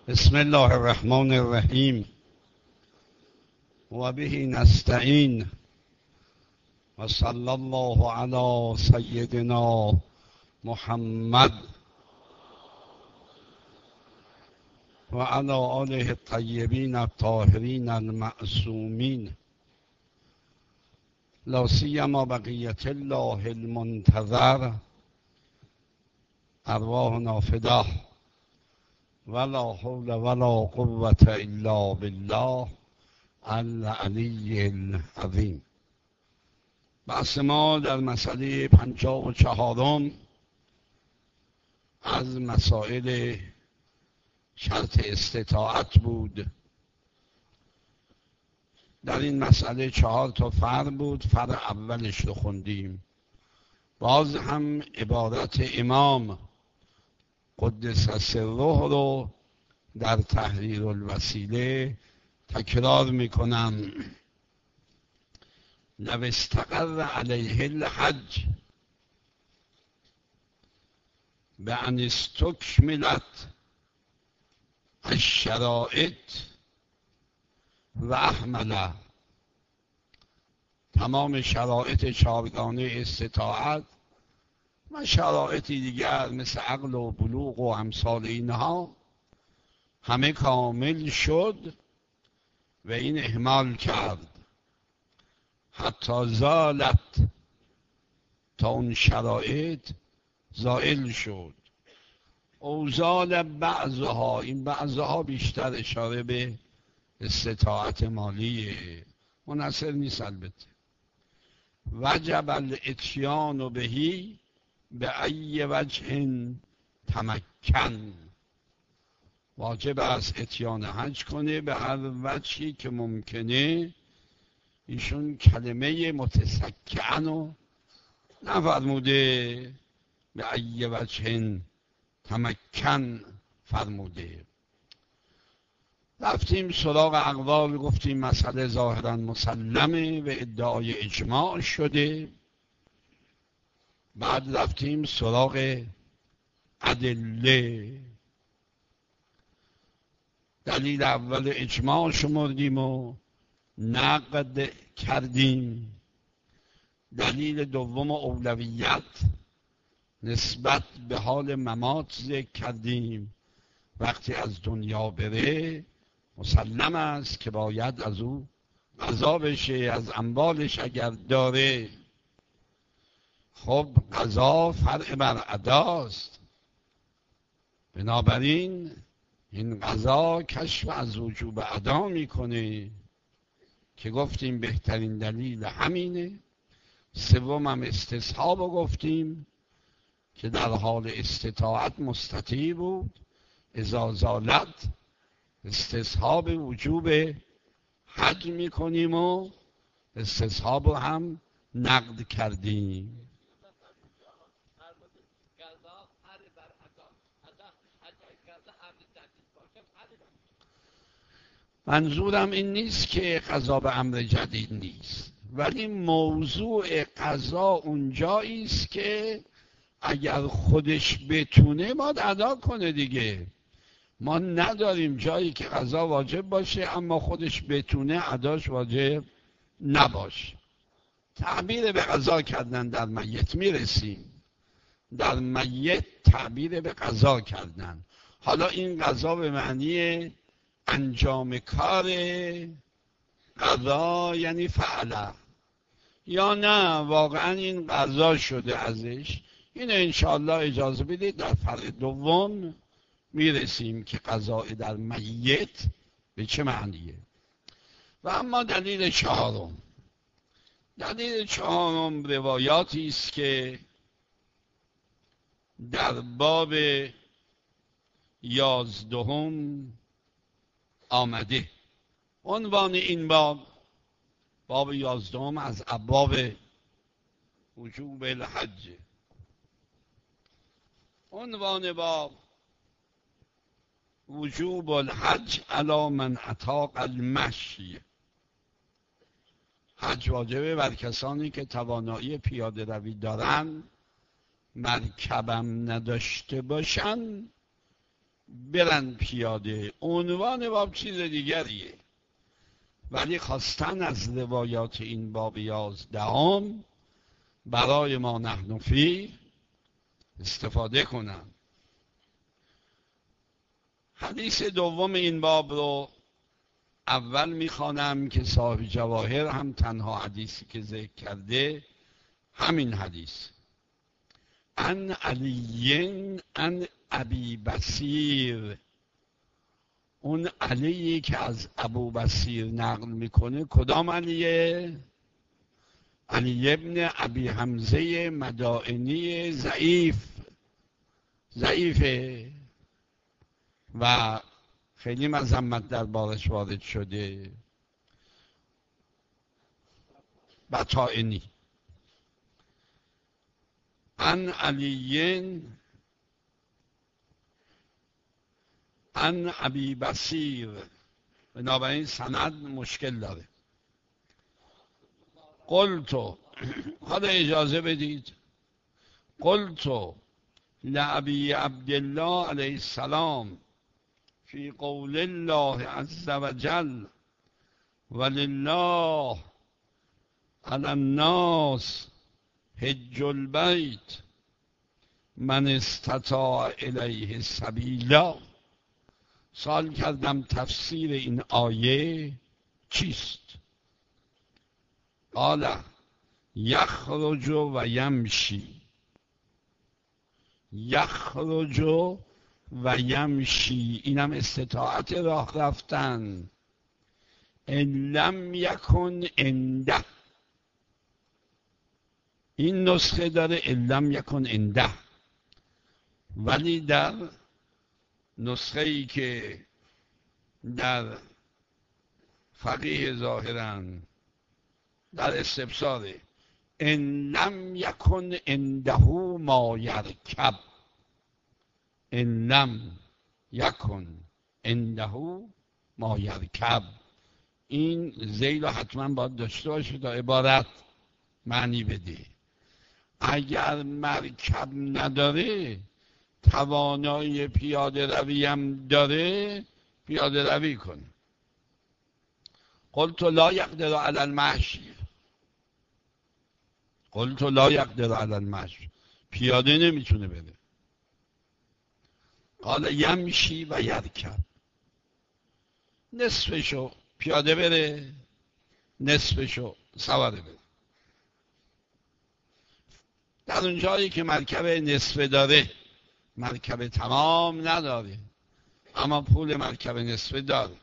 بسم الله الرحمن الرحیم و به نستعین و صلی الله علی سیدنا محمد و علی آله الطیبین الطاهرین المعصومین لا سیما بقیة الله المنتظر ارواحنا فداه ولا حول ولا قوة الا بالله العلی العظیم. بحث ما در مسئله 54 از مسائل شرط استطاعت بود. در این مسئله 4 فرع بود. فرع اولش رو خوندیم، باز هم عبارت امام قدس سره رو در تحریر الوسیله تکرار میکنم. لو استقر علیه الحج بأن استکملت الشرائط و احمله، تمام شرایط چارگانه استطاعت و شرایطی دیگر مثل عقل و بلوغ و امثال اینها همه کامل شد و این اهمال کرد حتی زالت، تا اون شرایط زائل شد. اوزال بعضها، این بعضها بیشتر اشاره به استطاعت مالیه، منحصر نیست البته. وجب الاتیان بهی به ای وجه تمکن، واجب است اتیان حج کنه به هر وجهی که ممکنه. ایشون کلمه متسکعنو نفرموده، به ای وجه تمکن فرموده. رفتیم سراغ اقوال، گفتیم مسئله ظاهرا مسلمه و ادعای اجماع شده. بعد رفتیم سراغ ادله. دلیل اول اجماع شمردیم و نقد کردیم. دلیل دوم اولویت نسبت به حال ممات ذکر کردیم. وقتی از دنیا بره مسلم است که باید از او قضا بشه، از اموالش اگر داره. خب قضا فرع بر اداست، بنابراین این قضا کشف از وجوب ادا میکنه که گفتیم بهترین دلیل همینه. سوم هم استصحاب گفتیم که در حال استطاعت مستطیع بود، اذا زالت استصحاب وجوب حج میکنیم و استصحاب هم نقد کردیم. منظورم این نیست که قضا به امر جدید نیست، ولی موضوع قضا اونجایی است که اگر خودش بتونه باید ادا کنه دیگه. ما نداریم جایی که قضا واجب باشه اما خودش بتونه اداش واجب نباشه. تعبیر به قضا کردن در میت میرسیم. در میت تعبیر به قضا کردن. حالا این قضا به معنی انجام کار قضا یعنی فعله، یا نه واقعا این قضا شده ازش. این انشاءالله اجازه بدید در فرع دوم میرسیم که قضا در میت به چه معنیه. و اما دلیل چهارم، دلیل چهارم روایاتی است که در باب 11 آمده. عنوان این باب 11 از ابواب وجوب الحج. عنوان باب وجوب الحج علی من اطاق المشی. حج واجبه بر کسانی که توانایی پیاده روی دارن، مرکبم نداشته باشن برن پیاده. عنوان باب چیز دیگریه، ولی خواستن از روایات این باب 11 برای ما نحن فی استفاده کنن. حدیث دوم این باب رو اول میخوانم که صاحب جواهر هم تنها حدیثی که ذکر کرده همین حدیث. عن علی عن ابی بصیر. اون علی که از ابو بصیر نقل میکنه کدام علیه؟ علی ابن ابی حمزه مدائنی ضعیفه و خیلی مذمت در بارش وارد شده. بطائنی. عن علی عن ابی بصیر، بنابراین سند مشکل داره. قلتو، حالا اجازه بدید، قلتو لابی عبدالله علیه السلام فی قول الله عز وجل ولله علی الناس حج البیت من استطاع الیه سبیلا. سوال کردم تفسیر این آیه چیست؟ قال یخرج و یمشی. یخرج و یمشی، اینم استطاعت راه رفتن. ان لم یکن عنده، این نسخه داره ان لم یکن عنده، ولی در نسخه ای که در فقیه ظاهرا در استبصاره ان لم یکن عنده ما یرکب. ان لم یکن عنده ما یرکب، این ذیل حتما باید داشته باشه تا عبارت معنی بده. اگر مرکب نداره، توانایی پیاده روی هم داره، پیاده روی کنه. قلت لا یقدر علی المشی. قلت لا یقدر علی المشی، پیاده نمیتونه بره. قال یمشی و یرکب، نصفشو پیاده بره، نصفشو سواره بره. در اون جایی که مرکب نصفه داره، مرکب تمام نداره اما پول مرکب نصفه داره.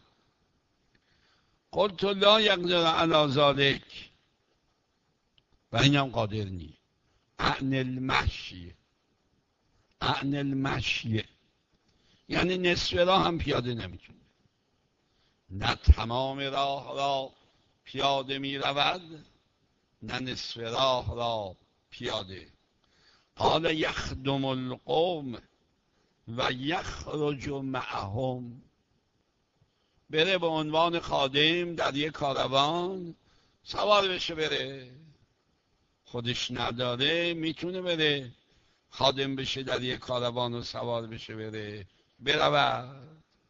قلت لا یقدر علی ذلک، و اینم قادر نی. اعن المشی، اعن المشی یعنی نصف راه هم پیاده نمیتونه، نه تمام راه را پیاده می رود نه نصف راه را پیاده. قال یخدم القوم و یخرج معهم، بره به عنوان خادم در یک کاروان سوار بشه بره. خودش نداره میتونه بره خادم بشه در یک کاروان و سوار بشه بره برود.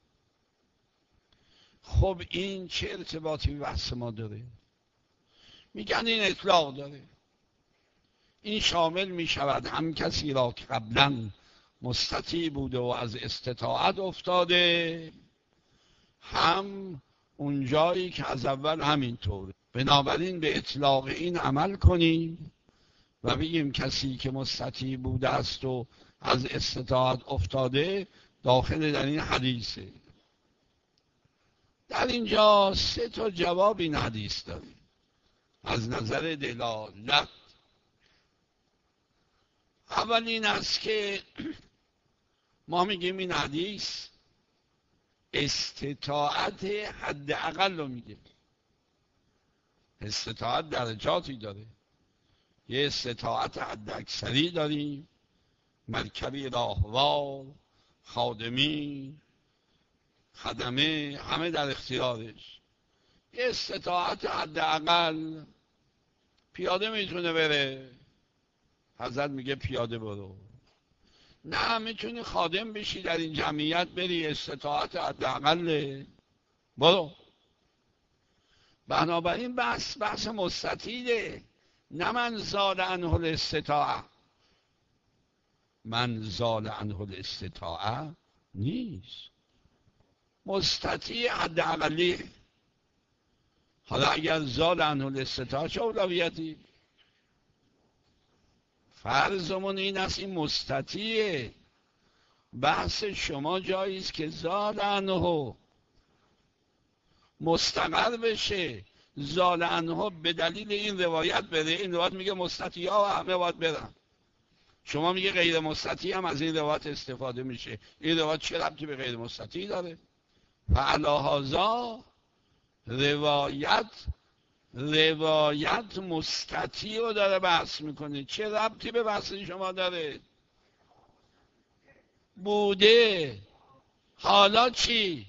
خب این چه ارتباطی به بحث ما داره؟ میگن این اطلاق داره. این شامل میشود هم کسی را که قبلا مستطیع بوده و از استطاعت افتاده، هم اون جایی که از اول همینطوره. بنابراین به اطلاق این عمل کنیم و بگیم کسی که مستطیع بوده است و از استطاعت افتاده داخل در این حدیثه. در اینجا 3 جواب این حدیث داره از نظر دلالت. اول این است که ما میگیم این حدیث استطاعت حداقل رو میگه. استطاعت درجاتی داره. یه استطاعت حد اکثری داریم، مرکبی راهوار، خادمی، خدمه، همه در اختیارش. یه استطاعت حداقل، پیاده میتونه بره، حضرت میگه پیاده برو. نه میتونی خادم بشی در این جمعیت، بری استطاعت حداقل برو. بنابراین بحث مستطیله، نه من زال عنه الاستطاعه. من زال عنه الاستطاعه نیست، مستطیع حداقلی. حالا اگر زال عنه الاستطاعه چه اولویتی؟ فرضمون این است این مستطیعه. بحث شما جایی است که زال عنه مستقر بشه. زال عنه به دلیل این روایت بره، این روایت میگه مستطیع ها و همه باید برن، شما میگه غیر مستطیع هم از این روایت استفاده میشه. این روایت چه ربطی به غیر مستطیع داره؟ فعلی هذا روایت مستطیع رو داره بحث میکنه، چه ربطی به بحث شما داره؟ بوده. حالا چی؟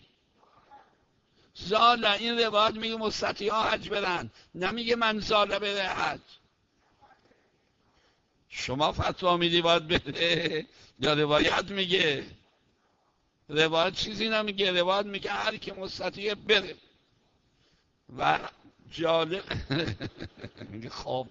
زال، این روایت میگه مستطیع ها حج برن، نمیگه من زال بره حج. شما فتوا میدی باید بره یا روایت میگه؟ روایت چیزی نمیگه، روایت میگه هر که مستطیع بره. و جالب خب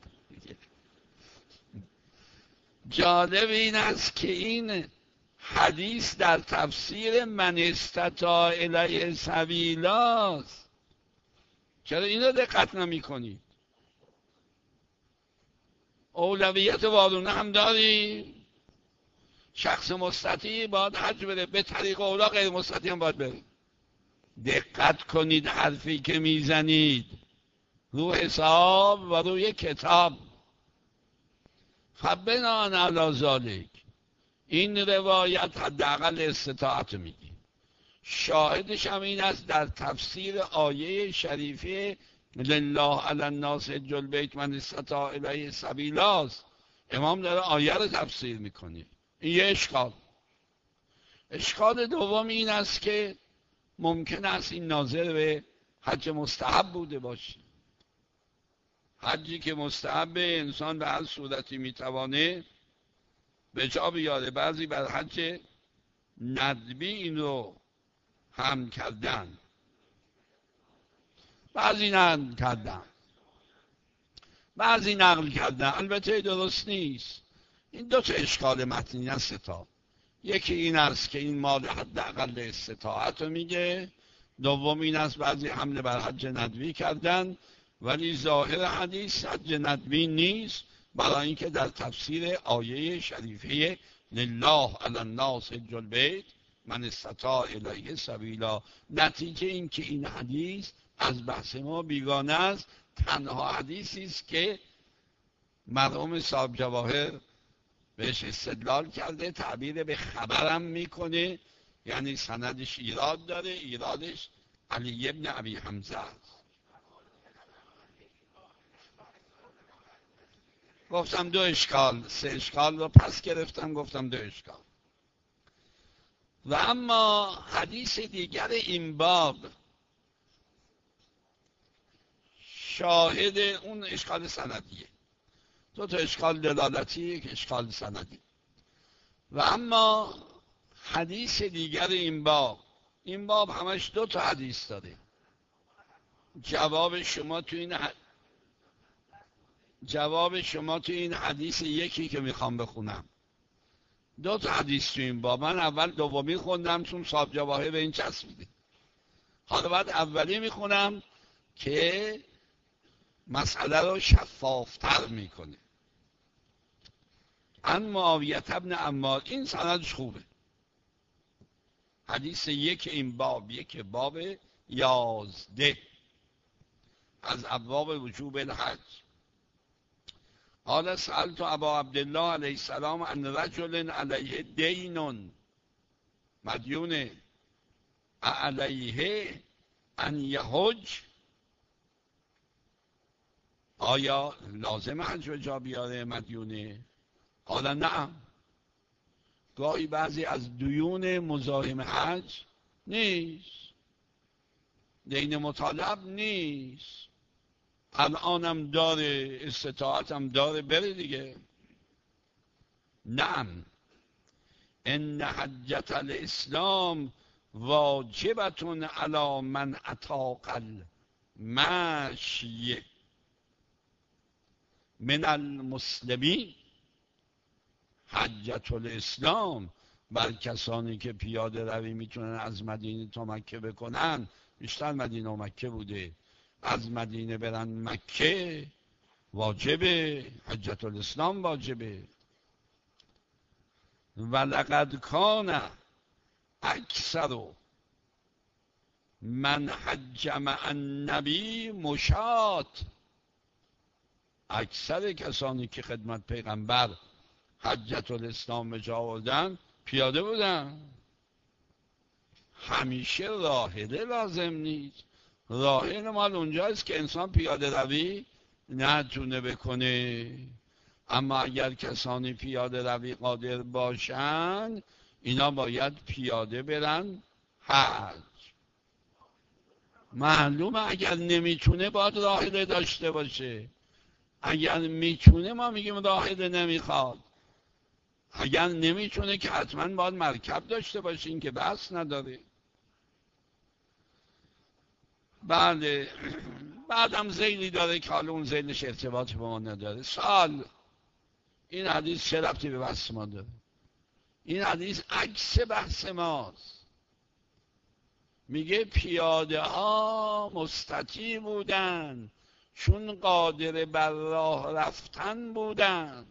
جالب این است که این حدیث در تفسیر من استطاع الیه سبیلاست. چرا اینو دقت نمی کنید؟ اولویت وارونه هم داری، شخص مستطیع باید حج بره، به طریق اولا غیر مستطیع هم باید بره. دقت کنید حرفی که میزنید رو حساب و روی کتاب. فبنان علی ذالک، این روایت حداقل استطاعت میگی. شاهدش هم این است در تفسیر آیه شریفه لله علی الناس حج البیت من استطاع الیه سبیلا است. امام داره آیه رو تفسیر میکنه. این یه اشکال دوم این است که ممکن است این ناظر به حج مستحب بوده باشه. حجی که مستحب انسان به هر صورتی میتوانه به جا بیاره. بعضی بر حج ندبی این رو هم کردن، بعضی نقل کردن. البته درست نیست. این دو تا اشکال متنی است. یکی این است که این مال حداقل استطاعت رو میگه، دوم این است بعضی حمله بر حج ندبی کردن، ولی ظاهر حدیث حج ندبی نیست، برای اینکه در تفسیر آیه شریفه لله علی الناس حج البیت من استطاع الیه سبیلا. نتیجه این که این حدیث از بحث ما بیگانه است. تنها حدیثی است که مرحوم صاحب جواهر بهش استدلال کرده، تعبیر به خبرم میکنه، یعنی سندش ایراد داره. ایرادش علی ابن ابی حمزه است. گفتم دو اشکال، سه اشکال رو پس گرفتم، گفتم دو اشکال. و اما حدیث دیگر این باب شاهد اون اشکال سندیه. دو تا اشکال دلالتی، یک اشکال سندی. و اما حدیث دیگر این باب همش دو تا حدیث داره. جواب شما تو این حدیث یکی که میخوام بخونم. دو تا حدیث تو این باب. من اول دومی خوندم چون صاحب جواهر به این چسبیده. حالا بعد اولی میخونم که مسئله رو شفافتر میکنه. عن معاویه بن عمار، این سندش خوبه. حدیث یک این باب، یک باب 11 از ابواب وجوب الحج. قال سألت ابا عبدالله علیه السلام عن رجل علیه دین مدیون علیه ان یحج، آیا لازم حج به جا بیاره مدیونه؟ قال نعم. گاهی بعضی از دیون مزاحم حج نیست، دین مطالب نیست، الانم داره، استطاعتم داره، بره دیگه. نعم، ان حجت الاسلام واجبتون علی من اطاق المشی من المسلمین. حجت الاسلام بر کسانی که پیاده روی میتونن از مدینه تا مکه بکنن، بیشتر مدینه و مکه بوده، از مدینه برن مکه واجبه، حجت الاسلام واجبه. ولقد کان اکثر من حج مع النبی مشات. اکثر کسانی که خدمت پیغمبر حجت الاسلام به جا آوردن پیاده بودن. همیشه راحله لازم نیست. راحله مال اونجاست که انسان پیاده روی نتونه بکنه. اما اگر کسانی پیاده روی قادر باشن، اینا باید پیاده برن حج. معلومه اگر نمیتونه باید راحله داشته باشه. اگر میتونه ما میگیم راحله نمیخواد. اگر نمیتونه که حتما باید مرکب داشته باشه، این که بحث نداره. بله، بعدم ذیلی داره که حالا اون ذیلش ارتباطی با ما نداره. سال این حدیث چه ربطی به بحث ما داره؟ این حدیث عکس بحث ماست. میگه پیاده ها مستطیع بودن چون قادر بر راه رفتن بودن.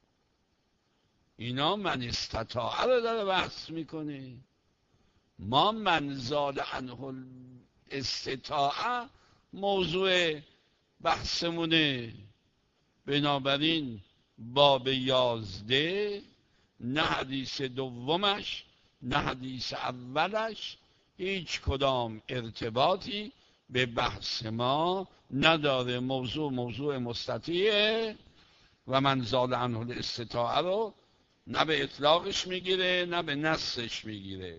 اینا من استطاعه رو داره بحث میکنه. ما من زاد عنه استطاعه موضوع بحثمونه. بنابراین باب 11 نه حدیث دومش نه حدیث اولش هیچ کدام ارتباطی به بحث ما نداره. موضوع مستطیعه و من زاد عنه الاستطاعه رو نه به اطلاقش میگیره نه به نصش میگیره.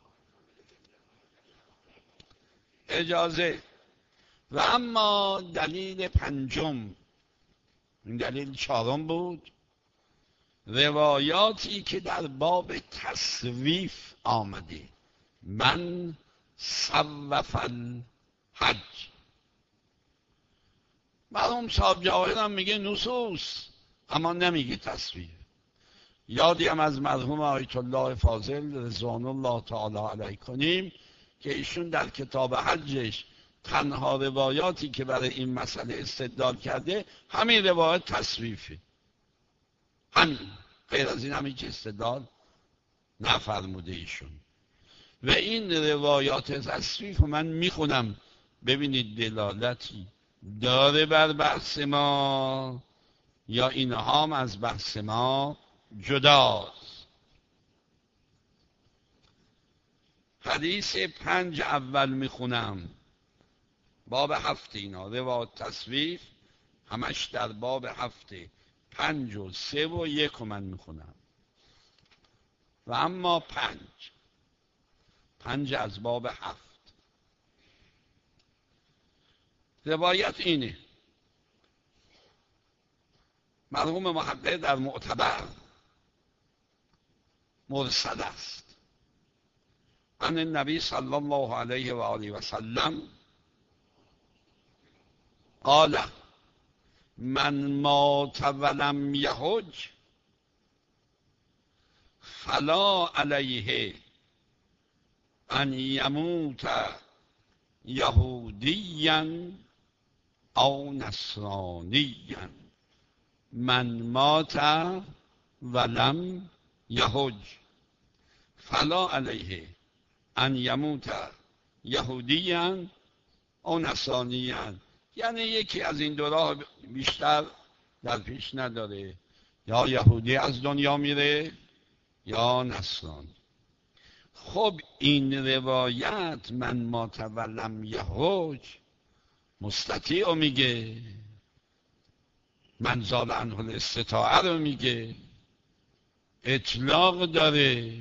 اجازه. و اما دلیل پنجم، این دلیل چهارم بود، روایاتی که در باب تصویف آمده. من صوف الحج. مرحوم صاحب جواهر هم میگه نصوص، اما نمیگه تصویف. یادی هم از مرحوم آیت الله فاضل رضوان الله تعالی علیه کنیم که ایشون در کتاب حجش تنها روایاتی که برای این مسئله استدلال کرده همین روایت تصویفه. همین، غیر از این هم هیچ استدلال نفرموده ایشون. و این روایات تصویف من میخونم ببینید دلالتی داره بر بحث ما یا اینها هم از بحث ما جداست. حدیث 5 اول میخونم، باب 7 اینا روایات تصویف همش در باب 7 5 و 3 و 1 من میخونم. و اما 5 از باب 7 روایت اینه. مرحوم محقق در معتبر مرسل است. عن النبی صلی الله علیه و آله و سلم قال من مات ولم یحج فلا علیه ان یموت یهودیا او نصرانیا. من مات ولم یحج فلا علیه ان یموت یهودیا او نصرانیا. یعنی یکی از این دو راه بیشتر در پیش نداره، یا یهودی از دنیا میره یا نصرانی. خب این روایت من مات ولم یحج مستطیع رو میگه، من زال عنه الاستطاعه رو میگه، اطلاق داره.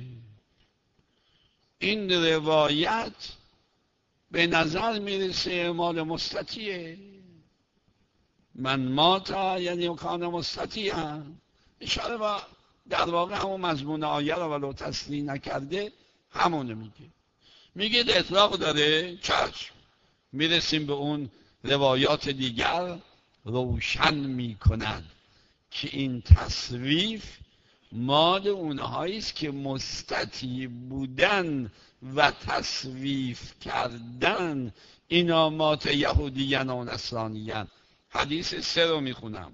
این روایت به نظر میرسه مال مستطیعه. من مات یعنی کان مستطیعه، اشاره با در واقع همون مضمون آیه رو ولو تصریح نکرده همونه میگه اطلاق داره. چشم، میرسیم به اون روایات دیگر روشن میکنند که این تصریف مال اونهایی است که مستطیع بودن و تصریف کردن اینامات یهودیان و نصرانیان. حدیث 3 رو میخونم.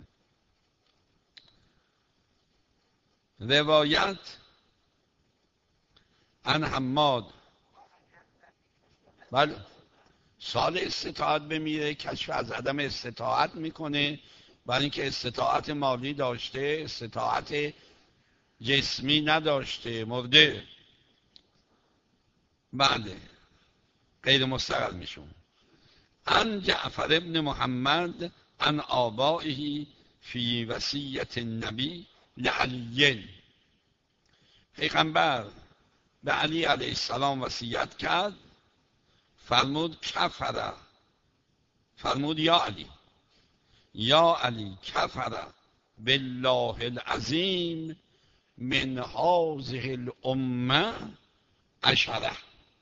روایت عن حماد، بله، سال استطاعت بمیره، کشف از عدم استطاعت میکنه، برای اینکه استطاعت مالی داشته، استطاعت جسمی نداشته، مرده، بله، غیر مستقل میشون. عن جعفر ابن محمد عن آبائه فی وصیت النبی لعلی. پیغمبر به علی علیه السلام وصیت کرد، فرمود کفر، فرمود یا علی کفر بالله العظیم من هذه الامه 10.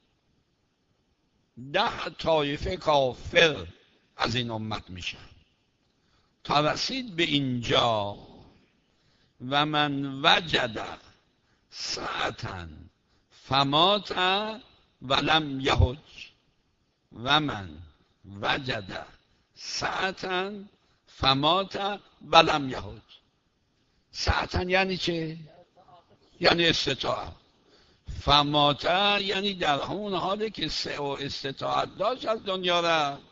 10 طایفه کافر از این امت میشن. تا رسید به اینجا و من وجد ساعتا فمات ولم یهج، و من وجد ساعتا فمات ولم یهج. ساعتا یعنی چه؟ یعنی استطاعت. فمات یعنی در همون حاله که سعی و استطاعت داشت از دنیا رفت.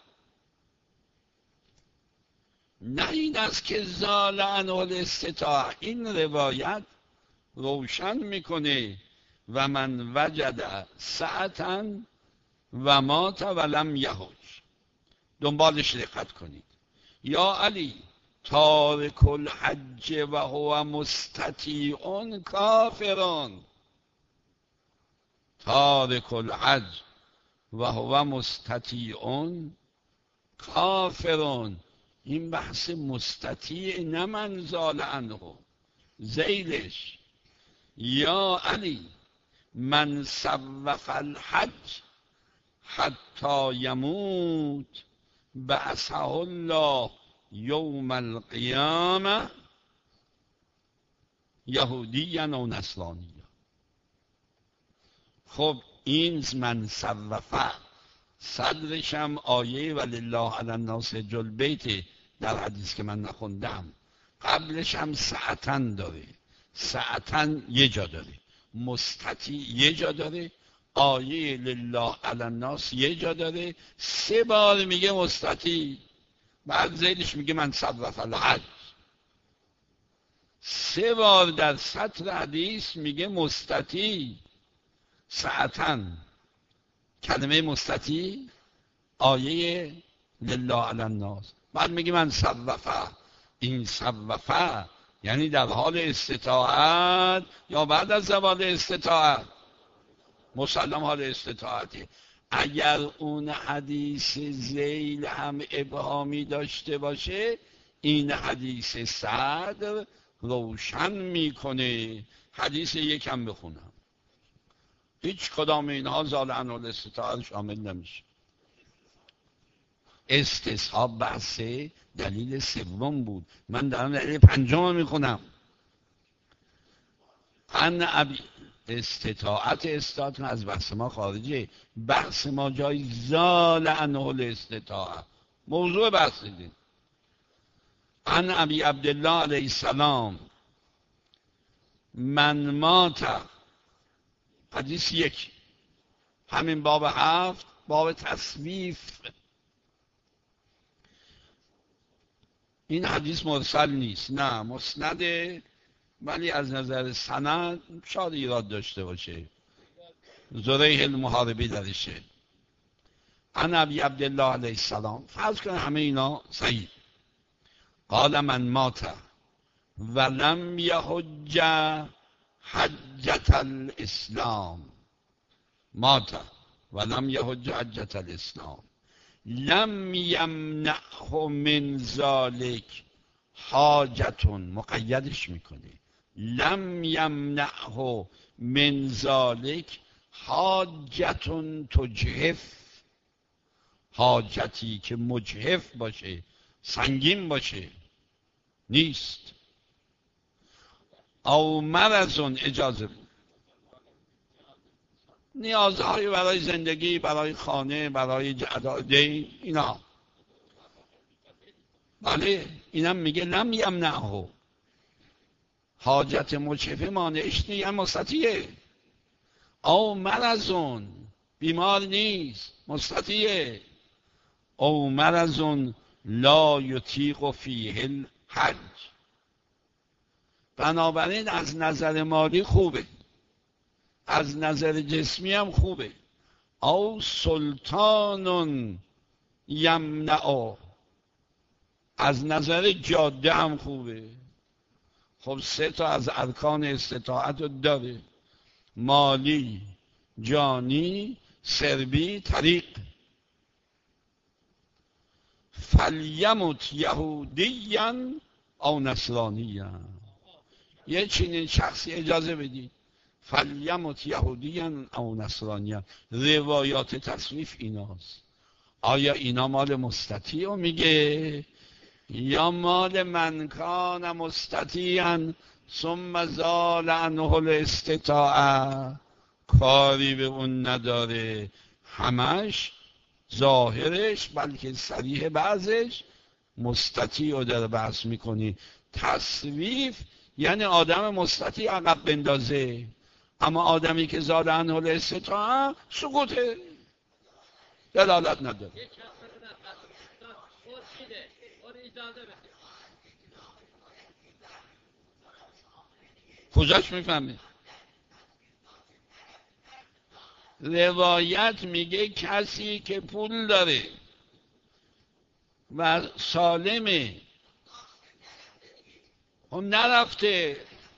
نه این است که زال عنه الاستطاعت. این روایت روشن میکنه و من وجد ساعتا و مات ولم یهج. دنبالش دقت کنید. یا علی تارک الحج و هو مستطیع کافرون. تارک الحج و هو مستطیع کافرون. این بحث مستطیع، نه من زال عنه. زیلش یا علی من سوف الحج حتی یموت بعثه الله یوم القیامه یهودیا و نصرانیا. خب این من سوفه صدرش هم آیه ولله علی الناس حج البیت در حدیث که من نخوندم، قبلش هم ساعتن داره. ساعتن یه جا داره، مستطیع یه جا داره، آیه لله علی الناس یه جا داره. 3 بار میگه مستطیع، بعد زیدش میگه من سوف الحج. 3 بار در سطر حدیث میگه مستطیع. ساعتن کلمه مستطیع، آیه لله علی الناس، بعد میگه من سوفه. این سوفه یعنی در حال استطاعت یا بعد از زوال استطاعت؟ مسلم حال استطاعتی. اگر اون حدیث ذیل هم ابهامی داشته باشه، این حدیث صدر روشن میکنه. حدیث یکم بخونم، هیچ کدام اینها زال عنه الاستطاعت شامل نمیشه. استصحاب بحث دلیل 3 بود، من دارم دلیل 5 میخونم. ان ابی استطاعت از بحث ما خارجه. بحث ما جای زال عنه الاستطاعت، موضوع بحث دین. ان ابی عبدالله علیه السلام من مات، حدیث 1، همین باب 7، باب تصویف. این حدیث مرسل نیست، نه مسنده، ولی از نظر سند شاید ایراد داشته باشه، زریح المحاربی درشه. عن ابی عبدالله علیه السلام، فرض کنه همه اینا صحیح. قال من مات ولم یحج حجة الاسلام، مات ولم یحج حجة الاسلام لم یمنعه من ذلك حاجتون، مقیدش میکنه، لم یمنعه من ذلک حاجت تجهف، حاجتی که مجهف باشه، سنگین باشه، نیست. او مرض، اجازه بود، نیازهای برای زندگی، برای خانه، برای دین، اینا. بله اینم میگه لم یمنعه، حاجت مجهفه مانعش نیست، مستطیعه. او مرضون، بیمار نیست، مستطیعه. او مرضون لا یطیق فیه الحج، بنابراین از نظر مالی خوبه، از نظر جسمی هم خوبه. او سلطان یمنع، از نظر جاده هم خوبه. خب 3 تا از ارکان استطاعت رو داره: مالی، جانی، سربی، طریق. فلیمت یهودیا او نصرانیا، یه چنین شخصی اجازه بدید، فلیمت یهودیا او نصرانیا. روایات تصریف ایناست. آیا اینا مال مستطیع رو میگه یا مال من کان مستطیعا ثم زال عنه الاستطاعه؟ کاری به اون نداره، همش ظاهرش بلکه صریح بعضش مستطیع رو در بحث میکنی. تصریف یعنی آدم مستطیع عقب بندازه، اما آدمی که زال عنه الاستطاعه سکوته، دلالت نداره. کجاش میفهمه؟ روایت میگه کسی که پول داره و سالمه، اون نرفته.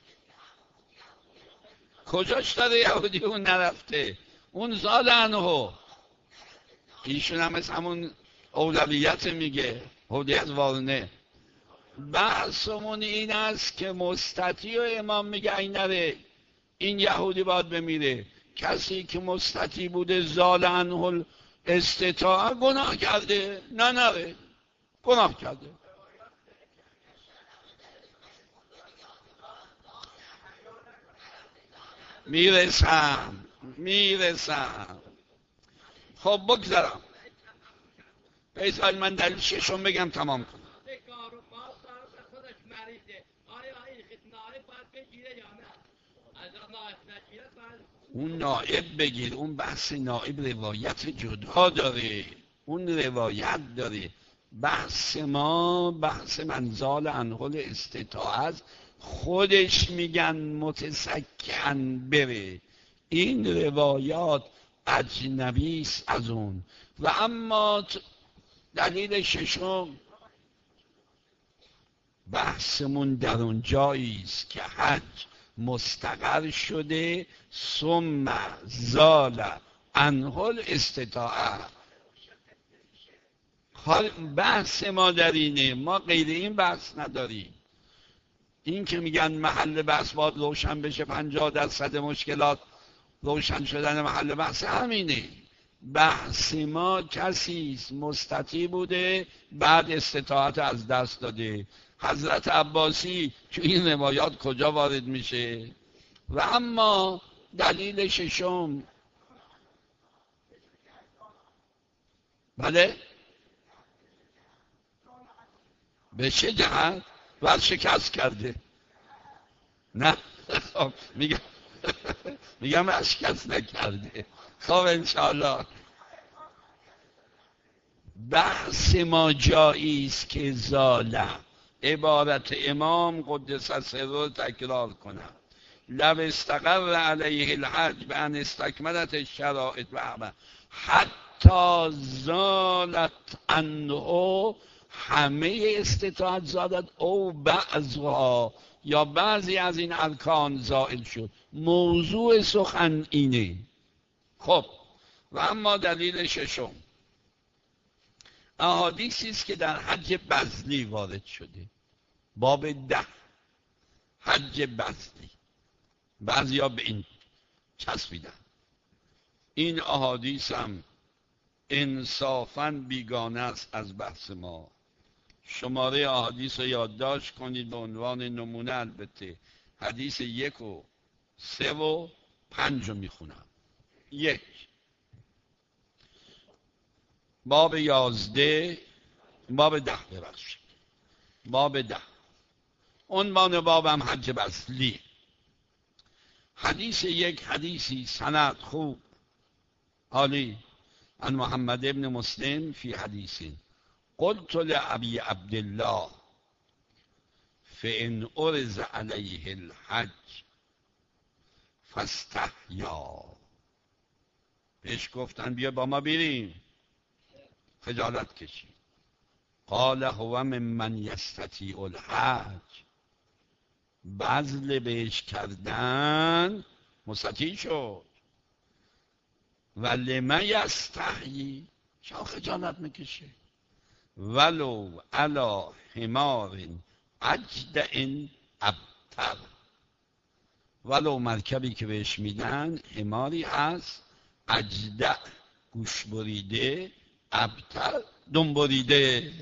کجاش داره یهودی اون نرفته؟ اون زال عنه. ایشون هم از همون اولویت میگه، اولویت وارنه. بحثمون این است که مستطیع و امام میگه این نره، این یهودی باید بمیره. کسی که مستطیع بوده زال عنه استطاعه گناه کرده، نه نره، گناه کرده. میرسم. خب بگذارم بیسال من دلیل ششم بگم تمام کنم. اون نائب بگیر، اون بحث نائب روایت جدا داره، اون روایت داره. بحث ما بحث منزال عنه استطاعت، خودش میگن متسکن بره. این روایات اجنبی است از اون. و اما دلیل ششم، بحثمون در اون جایی است که حج مستقر شده ثم زال عنه الاستطاعه. بحث ما در اینه، ما غیر این بحث نداریم. این که میگن محل بحث باید روشن بشه، 50% مشکلات روشن شدن محل بحث همینه. بحث ما کسی مستطیع بوده بعد استطاعت از دست داده. حضرت عباسی تو این روایات کجا وارد میشه؟ و اما دلیل ششم، بله به چه جهت؟ و شکست کرده. نه میگم شکست نکرده. خب انشاءالله بحث ما جایی است که زاله، عبارت امام قدس سره تکرار کنم، لو استقر علیه الحج به ان استکملت الشرائط و همه حتی زالت عنه، همه استطاعت زادت او بعضها، یا بعضی از این ارکان زائل شد. موضوع سخن اینه. خب و اما دلیل ششم، احادیثی است که در حج بذلی وارد شده، باب 10. حج بذلی. بعضیا به این چسبیدن. این احادیث هم انصافاً بیگانه است از بحث ما. شماره احادیث رو یادداشت کنید به عنوان نمونه. البته حدیث 1 و 3 و 5 رو میخونم. 1 باب 11 باب 10 ببخشید باب 10 عنوان بابم حج بذلی. حدیث 1 حدیثی سند خوب عالی عن محمد ابن مسلم فی حدیث قلت لأبی عبدالله فإن أرز علیه الحج فاستحیا. بهش گفتن بیا با ما بریم، خجالت کشید. قال هو ممن یستطیع الحج. بذل بهش کردن مستطیع شد. ولما یستحیی، چرا خجالت میکشه؟ ولو علی حمار اجدع ابتر. ولو مرکبی که بهش میدن حماری هست اجدع گوش بریده، ابتر دم بریده.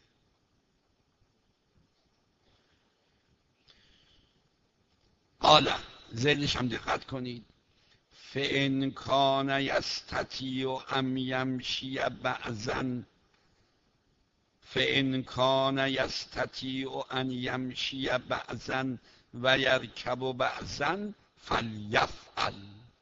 حالا زیلش هم دقت کنید. فإن کان یستطیع ان یمشی بعضا فإن کان یستطیع ان یمشی بعضا و یرکب بعضا فلیفعل.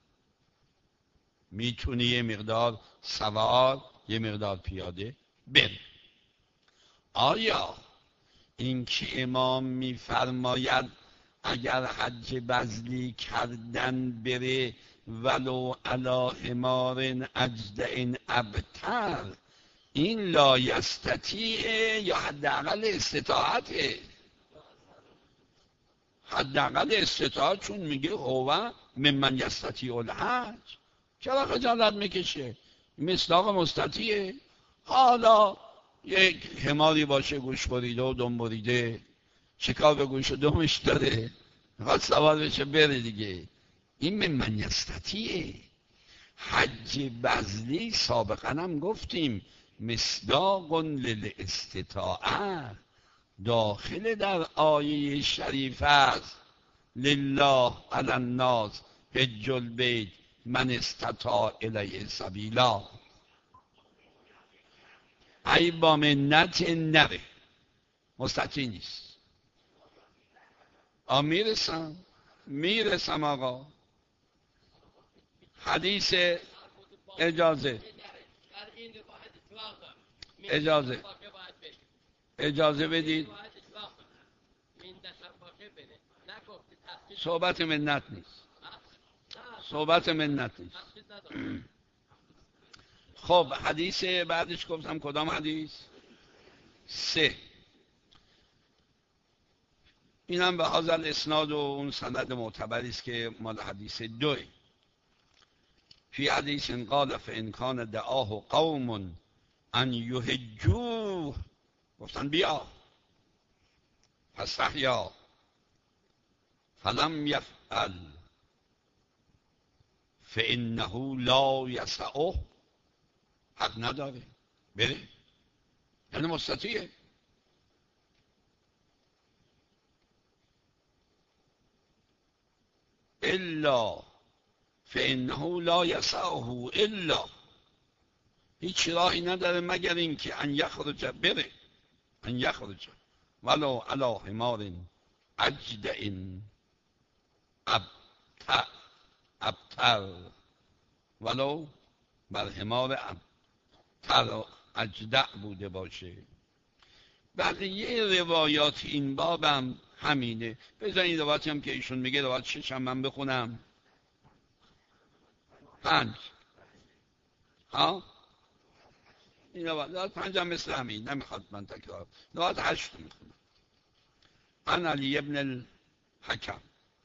میتونی یه مقدار سوار یه مقدار پیاده بره. آیا این که امام میفرماید اگر حج بذلی کردن بره ولو علی حمار اجدع ابتر، این لا یستطیع یا حداقل استطاعته؟ حداقل استطاعت، چون میگه هو ممن یستطیع الحج. چرا خجالت میکشه؟ مصداق مستطیعه. حالا یک حماری باشه گوش بریده و دم بریده، شکار به گوش و دمش داره، میخواد سوار بشه بره دیگه، این ممن یستطیعه. حج بذلی سابقا هم گفتیم مصداق للاستطاعه، داخل در آیه شریف است لله علی الناس حج البیت من استطاع الیه سبیلا. ای با منت نره، مستطیع نیست. میرسم آقا. حدیث اجازه بدید. صحبت منت نیست. خب حدیث بعدش گفتم کدام حدیث؟ 3. این هم به هذا الاسناد و اون سند معتبری است که مال حدیث 2. فی حدیث قال فإن کان دعاه قوم ان یحجوه، گفتن بیا، فاستحیا فلم یفعل فإنه لا یسعه، حق نداره بره، یعنی مستطیعه. الا فإنه لا یسعه الا، هیچ راهی نداره مگر این که ان یخرج بره، ان یخرج ولو علی حمار اجدع ابتر، ولو بر حمار ابتر اجدع بوده باشه. بقیه روایات این بابم همینه. بذارین روایتی هم که ایشون میگه روایت 6 هم من بخونم. 5 ها این روایت 5 هم مثل همین، نمیخواد من تکرار. روایت 8 میخونم. عن علی ابن الحکم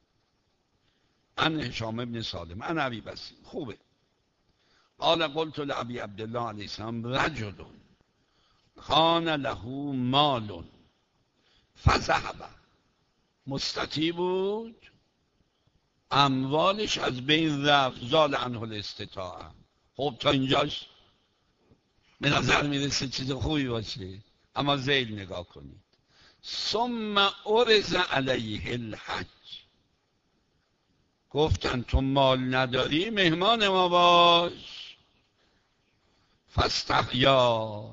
عن هشام ابن سالم عن ابی بصیر. خوبه. قال قلت لأبي عبد الله علیه السلام رجل کان له مال فذهب مستطیع بود، اموالش از بین رفت، زال عنه الاستطاعه. خب تا اینجاش به نظر میرسه چیز خوبی باشه، اما ذیل نگاه کنید. ثم عرض علیه الحج، گفتن تو مال نداری مهمان ما باش. فاستحیا،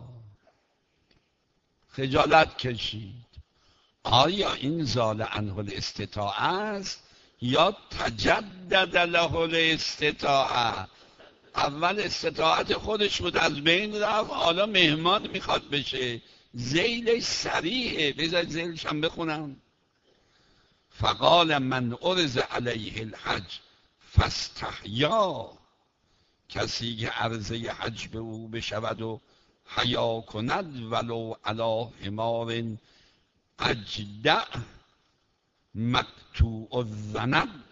خجالت کشید. آیا این زال عنه الاستطاعه است یا تجدد له الاستطاعه؟ اول استطاعت خودش بود از بین رفت، حالا مهمان میخواد بشه. ذیلش صریحه، بذار ذیلش هم بخونم. فقال من عرض علیه الحج فاستحیا، کسی که عرضه حج به او بشود و حیا کند ولو علی حمار اجدع مقطوع الذنب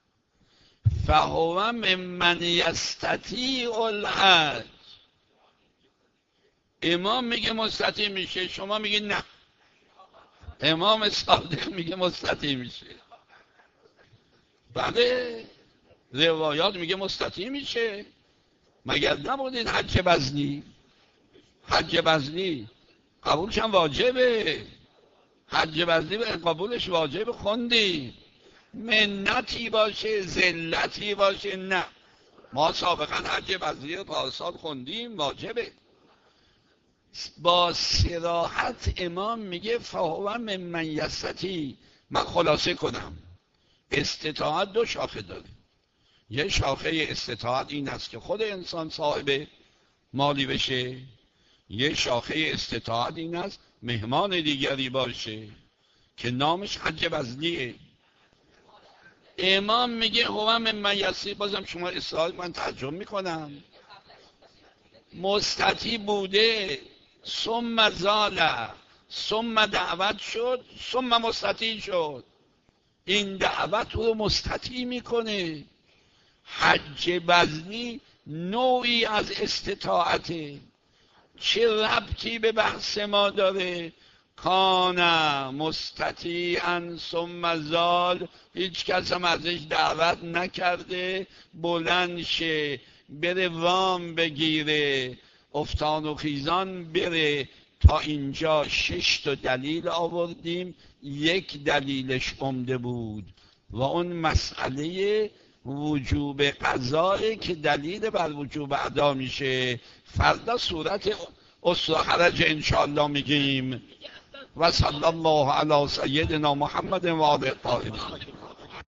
فهو ممن یستطیع الحج. امام میگه مستطیع میشه، شما میگه نه. امام صادق میگه مستطیع میشه. بله روایات میگه مستطیع میشه. مگر نبودید حج بزنی؟ حج بزنی قبولش هم واجبه. حج بزنی به قبولش واجب، خوندی منتی باشه ذلتی باشه نه. ما سابقا حج بزنی رو پارسال خوندیم، واجبه. با صراحت امام میگه فهو ممن یستطیع. من خلاصه کنم، استطاعت دو شاخه داره. یه شاخه استطاعت این است که خود انسان صاحب مالی بشه، یه شاخه استطاعت این است مهمان دیگری باشه که نامش حج بزنیه. امام میگه هو ممن یستطیع. بازم شما اصلاح، من ترجمه میکنم. مستطیع بوده، ثم زال، ثم دعوت شد، ثم مستطیع شد. این دعوت رو مستطیع میکنه. حج بزنی نوعی از استطاعته. چه ربطی به بحث ما داره؟ کان مستطیعا ثم زال. هیچ کس هم ازش دعوت نکرده بلند شه بره وام بگیره، افتان و خیزان بره. تا اینجا 6 تا دلیل آوردیم. یک دلیلش عمده بود و اون مسئله وجوب قضایی که دلیل بر وجوب ادا میشه. فردا صورت اسرا خرج انشاءالله میگیم. و صلی الله علی سیدنا محمد و آله الطاهرین.